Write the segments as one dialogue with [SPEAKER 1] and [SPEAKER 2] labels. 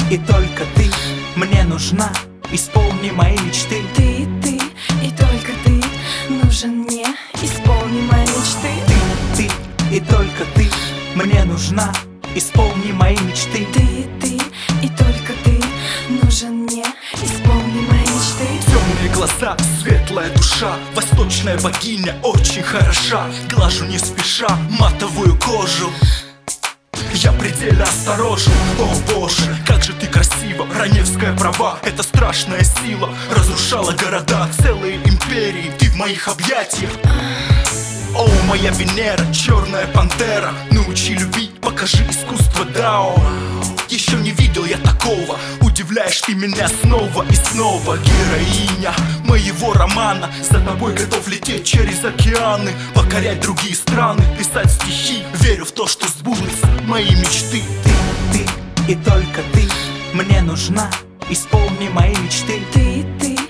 [SPEAKER 1] и только ты мне нужна. Исполни мои мечты.
[SPEAKER 2] Ты и только ты нужен мне. Исполни мои мечты.
[SPEAKER 1] Ты и только ты мне нужна. Исполни мои мечты.
[SPEAKER 2] Ты и только ты нужен мне. Исполни мои мечты.
[SPEAKER 3] Темные глаза, светлая душа, восточная богиня очень хороша. Глажу не спеша матовую кожу. Я предельно осторожен, о боже, как же ты красива. Раневская права, это страшная сила. Разрушала города, целые империи. Ты в моих объятиях. О, моя Венера, черная пантера. Научи любить, покажи искусство Дао. Еще не видел я такого. Удивляешь ты меня снова и снова. Героиня моего романа. За тобой готов лететь через океаны, покорять другие страны, писать стихи. Верю в то, что сбудутся мои мечты.
[SPEAKER 1] Ты и только ты мне нужна. Исполни мои мечты.
[SPEAKER 2] Ты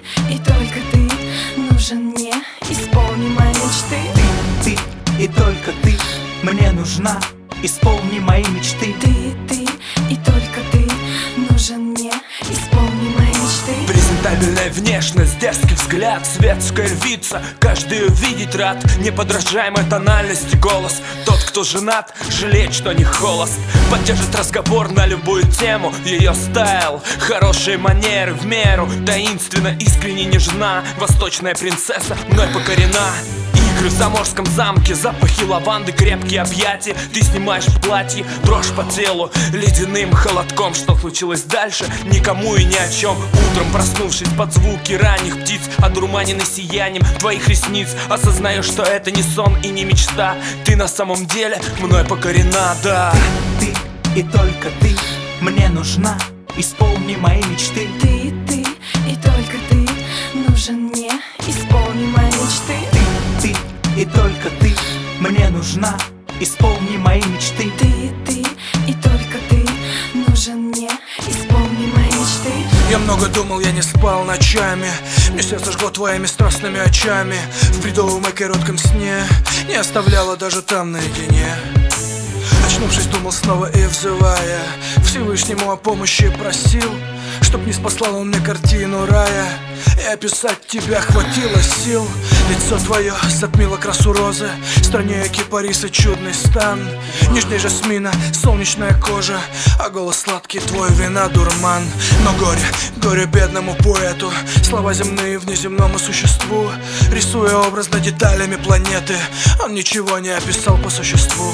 [SPEAKER 2] и только ты нужен мне. Исполни мои мечты.
[SPEAKER 1] Ты и только ты мне нужна. Исполни мои мечты.
[SPEAKER 2] Ты и только ты нужен мне. Исполни мои мечты.
[SPEAKER 4] Презентабельная внешность, дерзкий взгляд, светская львица. Каждый увидеть рад, неподражаемая тональность и голос. Тот, кто женат, жалеет, что не холост. Поддержит разговор на любую тему. Ее стайл, хорошие манеры в меру. Таинственно, искренне нежна. Восточная принцесса мной покорена. Игры в заморском замке, запахи лаванды, крепкие объятия. Ты снимаешь платье, дрожь по телу ледяным холодком. Что случилось дальше? Никому и ни о чем. Утром, проснувшись под звуки ранних птиц, одурманенный сиянием твоих ресниц, осознаешь, что это не сон и не мечта. Ты на самом деле мной покорена, да.
[SPEAKER 1] Ты и только ты мне нужна. Исполни мои мечты.
[SPEAKER 2] Ты и только ты нужен мне. Исполни мои мечты.
[SPEAKER 1] Ты и только ты мне нужна. Исполни мои мечты.
[SPEAKER 2] Ты и только ты нужен мне. Исполни мои мечты.
[SPEAKER 4] Я много думал, я не спал ночами. Мне сердце жгло твоими страстными очами. В бредовом и коротком сне не оставляла даже там наедине. Очнувшись, думал снова и взывая Всевышнему о помощи просил, чтоб не спаслал он мне картину рая. И описать тебя хватило сил. Лицо твое затмило красу розы, в стране кипариса чудный стан. Нежней жасмина, солнечная кожа, а голос сладкий твой вина дурман. Но горе бедному поэту, слова земные внеземному существу. Рисуя образно деталями планеты, он ничего не описал по существу.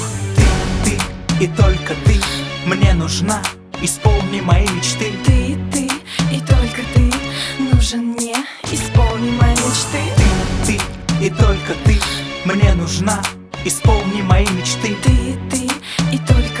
[SPEAKER 1] Ты и только ты мне нужна. Исполни мои мечты.
[SPEAKER 2] Ты и только ты нужен мне. Исполни мои мечты.
[SPEAKER 1] Ты и только ты мне нужна. Исполни мои мечты.
[SPEAKER 2] Ты и только